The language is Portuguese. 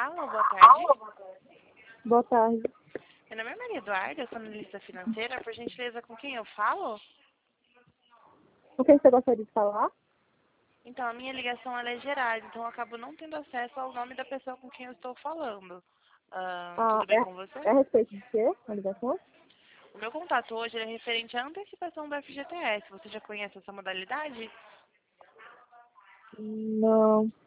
Alô, boa tarde. Boa tarde. Meu nome é Maria Eduarda, eu sou analista financeira. Por gentileza, com quem eu falo? Com quem você gostaria de falar? Então, a minha ligação ela é geral, então eu acabo não tendo acesso ao nome da pessoa com quem eu estou falando. Tudo bem com você? É a respeito de quê? A ligação? O meu contato hoje é referente à antecipação do FGTS. Você já conhece essa modalidade? Não.